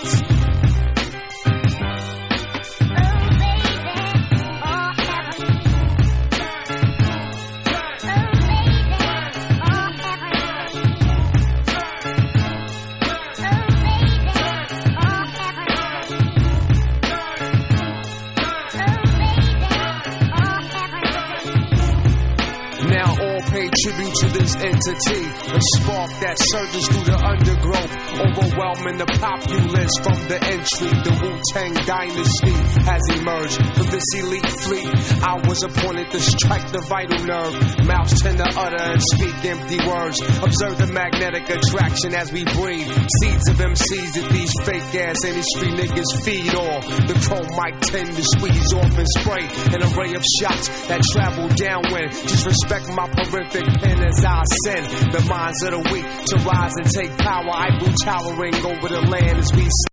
Now all pay tribute to this entity, a spark that surges through the undergrowth, overwhelming the populace from the entry. The Wu-Tang dynasty has emerged from this elite fleet. I was appointed to strike the vital nerve. Mouths tend to utter and speak empty words. Observe the magnetic attraction as we breathe. Seeds of MCs that these fake ass industry niggas feed off. The chrome mic tend to squeeze off and spray an array of shots that travel downwind. Just respect my horrific pen as I ascend the minds of the weak to rise and take power. I grew towering over the land as we